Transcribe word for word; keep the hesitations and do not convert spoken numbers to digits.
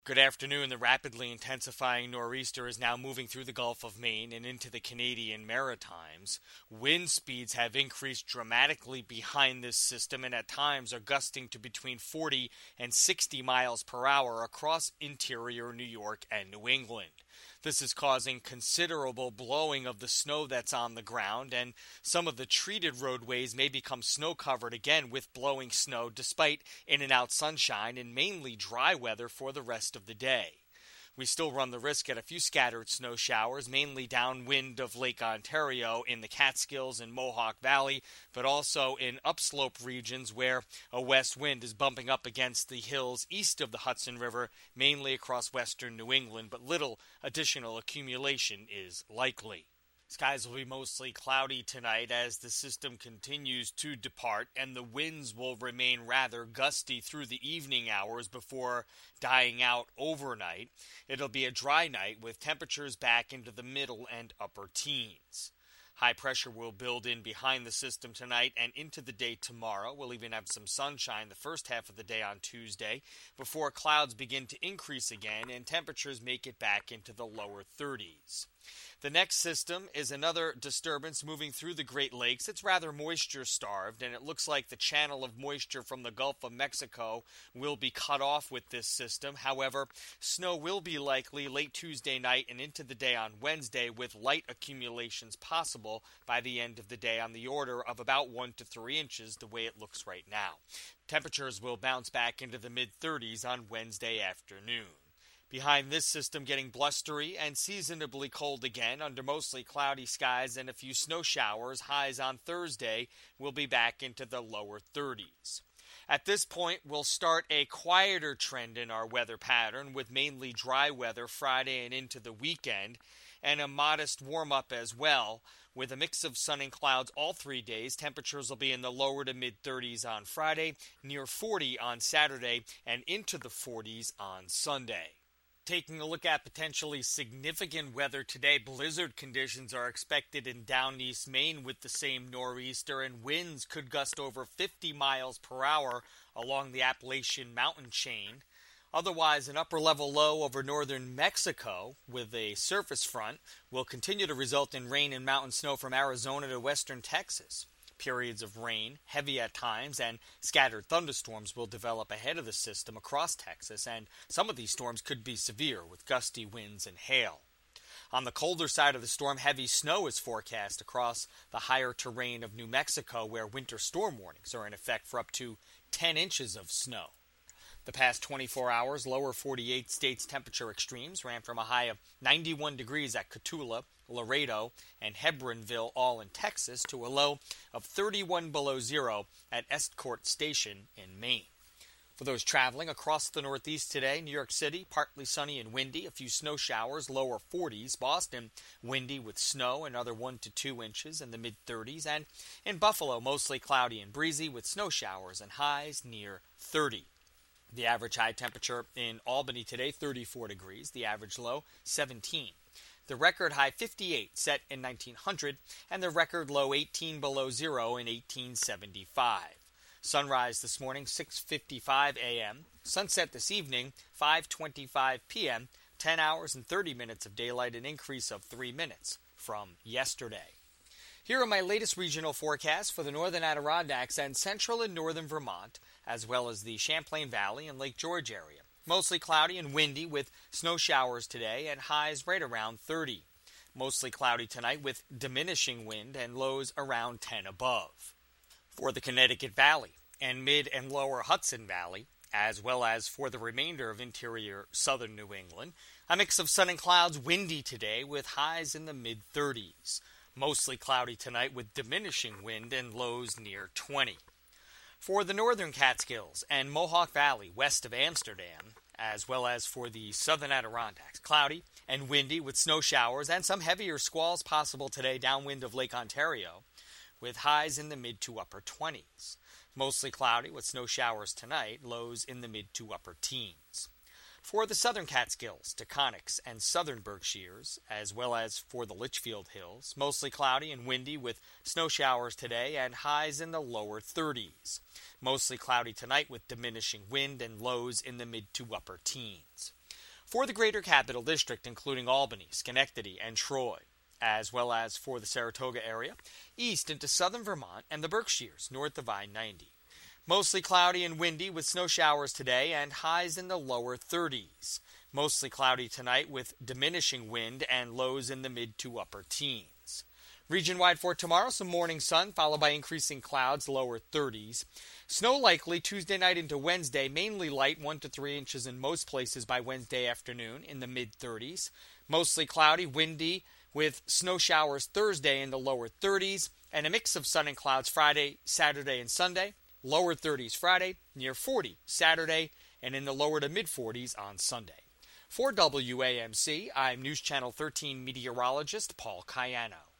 Good afternoon. The rapidly intensifying nor'easter is now moving through the Gulf of Maine and into the Canadian Maritimes. Wind speeds have increased dramatically behind this system and at times are gusting to between forty and sixty miles per hour across interior New York and New England. This is causing considerable blowing of the snow that's on the ground, and some of the treated roadways may become snow-covered again with blowing snow despite in-and-out sunshine and mainly dry weather for the rest of the day. We still run the risk at a few scattered snow showers, mainly downwind of Lake Ontario in the Catskills and Mohawk Valley, but also in upslope regions where a west wind is bumping up against the hills east of the Hudson River, mainly across western New England, but little additional accumulation is likely. Skies will be mostly cloudy tonight as the system continues to depart, and the winds will remain rather gusty through the evening hours before dying out overnight. It'll be a dry night with temperatures back into the middle and upper teens. High pressure will build in behind the system tonight and into the day tomorrow. We'll even have some sunshine the first half of the day on Tuesday before clouds begin to increase again and temperatures make it back into the lower thirties. The next system is another disturbance moving through the Great Lakes. It's rather moisture-starved, and it looks like the channel of moisture from the Gulf of Mexico will be cut off with this system. However, snow will be likely late Tuesday night and into the day on Wednesday, with light accumulations possible by the end of the day on the order of about one to three inches, the way it looks right now. Temperatures will bounce back into the mid-thirties on Wednesday afternoon. Behind this system getting blustery and seasonably cold again under mostly cloudy skies and a few snow showers, highs on Thursday will be back into the lower thirties. At this point, we'll start a quieter trend in our weather pattern with mainly dry weather Friday and into the weekend, and a modest warm-up as well. With a mix of sun and clouds all three days, temperatures will be in the lower to mid-thirties on Friday, near forty on Saturday, and into the forties on Sunday. Taking a look at potentially significant weather today, blizzard conditions are expected in down East Maine with the same nor'easter, and winds could gust over fifty miles per hour along the Appalachian mountain chain. Otherwise, an upper-level low over northern Mexico with a surface front will continue to result in rain and mountain snow from Arizona to western Texas. Periods of rain, heavy at times, and scattered thunderstorms will develop ahead of the system across Texas, and some of these storms could be severe with gusty winds and hail. On the colder side of the storm, heavy snow is forecast across the higher terrain of New Mexico, where winter storm warnings are in effect for up to ten inches of snow. The past twenty-four hours, lower forty-eight states temperature extremes ran from a high of ninety-one degrees at Cotulla, Laredo, and Hebronville, all in Texas, to a low of thirty-one below zero at Estcourt Station in Maine. For those traveling across the Northeast today, New York City, partly sunny and windy, a few snow showers, lower forties. Boston, windy with snow, another one to two inches in the mid-thirties. And in Buffalo, mostly cloudy and breezy with snow showers and highs near thirty. The average high temperature in Albany today, thirty-four degrees. The average low, seventeen. The record high, fifty-eight, set in nineteen hundred, and the record low, eighteen below zero in eighteen seventy-five. Sunrise this morning, six fifty-five a.m. Sunset this evening, five twenty-five p.m., ten hours and thirty minutes of daylight, an increase of three minutes from yesterday. Here are my latest regional forecasts for the northern Adirondacks and central and northern Vermont, as well as the Champlain Valley and Lake George area. Mostly cloudy and windy with snow showers today and highs right around thirty. Mostly cloudy tonight with diminishing wind and lows around ten above. For the Connecticut Valley and mid and lower Hudson Valley, as well as for the remainder of interior southern New England, a mix of sun and clouds, windy today with highs in the mid-thirties. Mostly cloudy tonight with diminishing wind and lows near twenty. For the northern Catskills and Mohawk Valley west of Amsterdam, as well as for the southern Adirondacks, cloudy and windy with snow showers and some heavier squalls possible today downwind of Lake Ontario, with highs in the mid to upper twenties. Mostly cloudy with snow showers tonight, lows in the mid to upper teens. For the southern Catskills, Taconics, and southern Berkshires, as well as for the Litchfield Hills, mostly cloudy and windy with snow showers today and highs in the lower thirties. Mostly cloudy tonight with diminishing wind and lows in the mid to upper teens. For the Greater Capital District, including Albany, Schenectady, and Troy, as well as for the Saratoga area, east into southern Vermont and the Berkshires, north of I ninety. Mostly cloudy and windy with snow showers today and highs in the lower thirties. Mostly cloudy tonight with diminishing wind and lows in the mid to upper teens. Region-wide for tomorrow, some morning sun followed by increasing clouds, lower thirties. Snow likely Tuesday night into Wednesday, mainly light, one to three inches in most places by Wednesday afternoon in the mid thirties. Mostly cloudy, windy, with snow showers Thursday in the lower thirties, and a mix of sun and clouds Friday, Saturday, and Sunday. Lower thirties Friday, near forty Saturday, and in the lower to mid forties on Sunday. For W A M C, I'm News Channel thirteen meteorologist Paul Cayano.